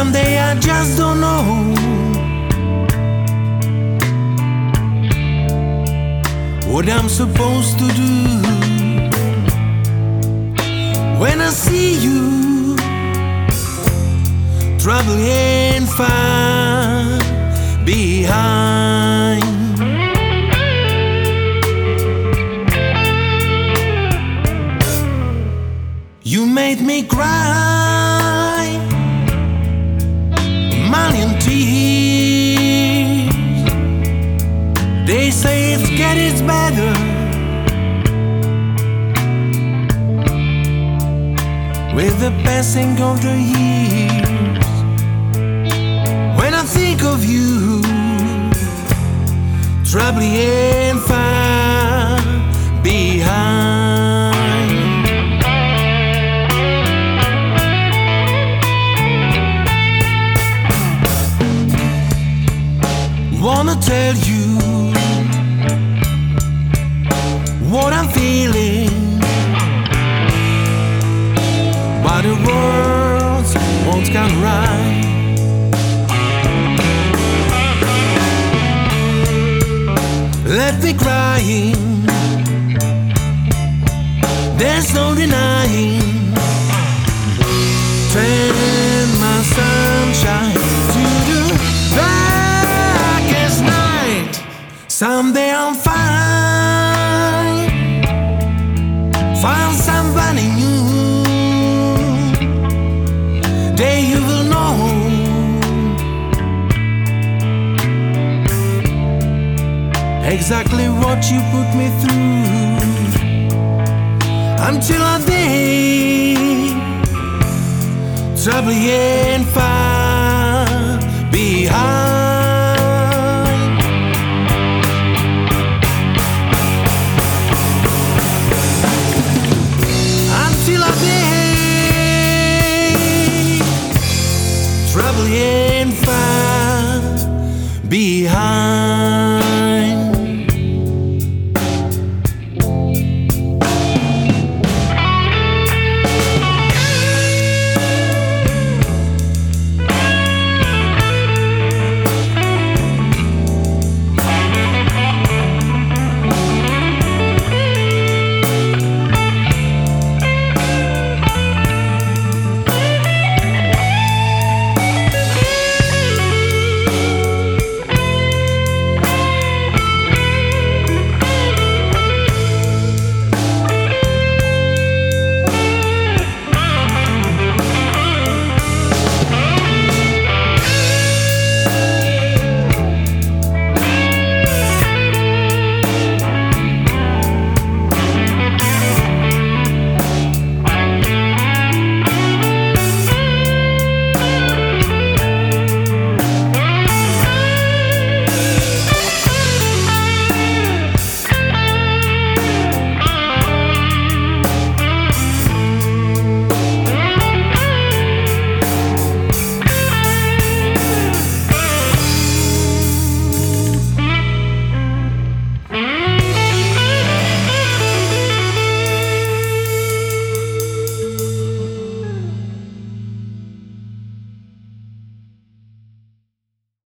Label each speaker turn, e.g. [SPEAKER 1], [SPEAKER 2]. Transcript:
[SPEAKER 1] Someday I just don't know what I'm supposed to do. When I see you, trouble ain't far behind. You made me cry a million tears. They say it's getting better with the passing of the years. When I think of you, trouble ain't far behind. Wanna tell you what I'm feeling, but the words won't come right. Let me crying, there's no denying. Turn my sunshine to the darkest night. Someday I'll find somebody new. Day you will know exactly what you put me through. Until a day, trouble ain't far behind. Until a day, trouble ain't far behind.